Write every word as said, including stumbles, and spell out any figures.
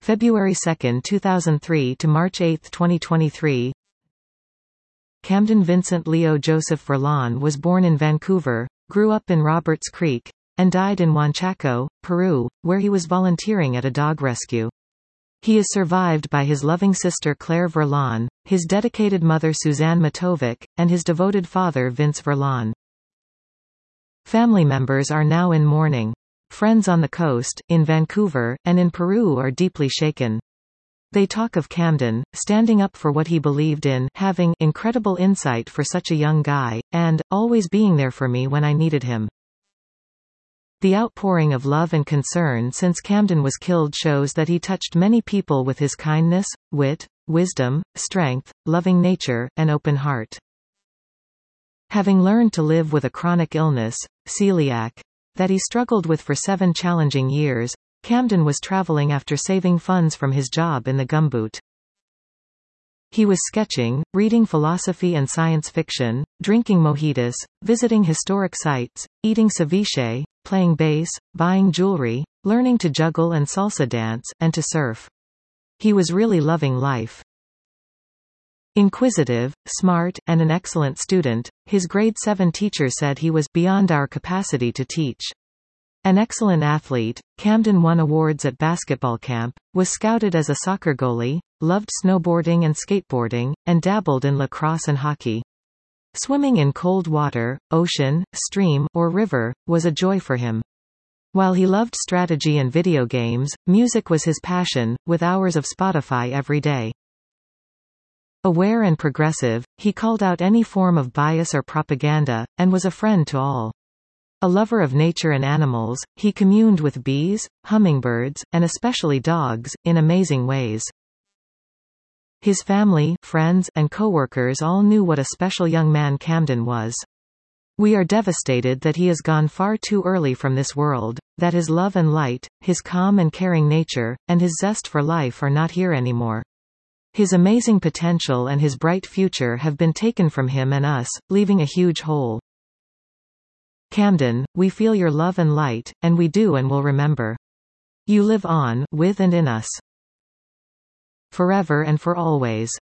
February second two thousand three to March eighth twenty twenty-three. Camden Vincent Leo Joseph Verlon was born in Vancouver, grew up in Roberts Creek, and died in Huanchaco, Peru, where he was volunteering at a dog rescue. He is survived by his loving sister Claire Verlon, his dedicated mother Suzanne Matovic, and his devoted father Vince Verlon. Family members are now in mourning. Friends on the coast, in Vancouver, and in Peru are deeply shaken. They talk of Camden, standing up for what he believed in, having incredible insight for such a young guy, and always being there for me when I needed him. The outpouring of love and concern since Camden was killed shows that he touched many people with his kindness, wit, wisdom, strength, loving nature, and open heart. Having learned to live with a chronic illness, celiac, that he struggled with for seven challenging years, Camden was traveling after saving funds from his job in the gumboot. He was sketching, reading philosophy and science fiction, drinking mojitos, visiting historic sites, eating ceviche, playing bass, buying jewelry, learning to juggle and salsa dance, and to surf. He was really loving life. Inquisitive, smart, and an excellent student, his grade seven teacher said he was beyond our capacity to teach. An excellent athlete, Camden won awards at basketball camp, was scouted as a soccer goalie, loved snowboarding and skateboarding, and dabbled in lacrosse and hockey. Swimming in cold water, ocean, stream, or river, was a joy for him. While he loved strategy and video games, music was his passion, with hours of Spotify every day. Aware and progressive, he called out any form of bias or propaganda, and was a friend to all. A lover of nature and animals, he communed with bees, hummingbirds, and especially dogs, in amazing ways. His family, friends, and coworkers all knew what a special young man Camden was. We are devastated that he has gone far too early from this world, that his love and light, his calm and caring nature, and his zest for life are not here anymore. His amazing potential and his bright future have been taken from him and us, leaving a huge hole. Camden, we feel your love and light, and we do and will remember. You live on, with and in us. Forever and for always.